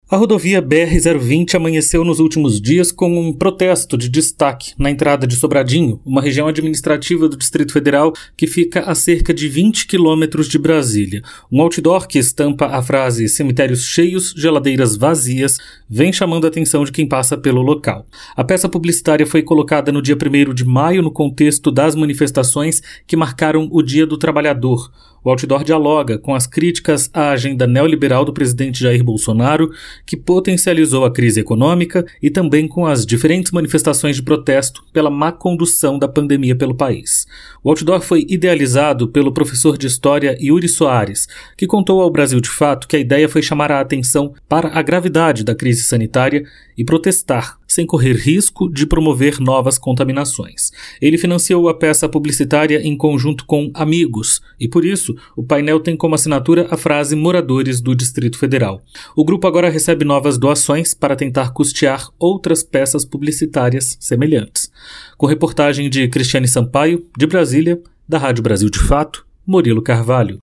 A rodovia BR-020 amanheceu nos últimos dias com um protesto de destaque na entrada de Sobradinho, uma região administrativa do Distrito Federal que fica a cerca de 20 quilômetros de Brasília. Um outdoor que estampa a frase "cemitérios cheios, geladeiras vazias" vem chamando a atenção de quem passa pelo local. A peça publicitária foi colocada no dia 1º de maio no contexto das manifestações que marcaram o Dia do Trabalhador. O outdoor dialoga com as críticas à agenda neoliberal do presidente Jair Bolsonaro, que potencializou a crise econômica, e também com as diferentes manifestações de protesto pela má condução da pandemia pelo país. O outdoor foi idealizado pelo professor de História Yuri Soares, que contou ao Brasil de Fato que a ideia foi chamar a atenção para a gravidade da crise sanitária e protestar, sem correr risco de promover novas contaminações. Ele financiou a peça publicitária em conjunto com amigos, e por isso o painel tem como assinatura a frase "Moradores do Distrito Federal". O grupo agora recebe novas doações para tentar custear outras peças publicitárias semelhantes. Com reportagem de Cristiane Sampaio, de Brasília, da Rádio Brasil de Fato, Murilo Carvalho.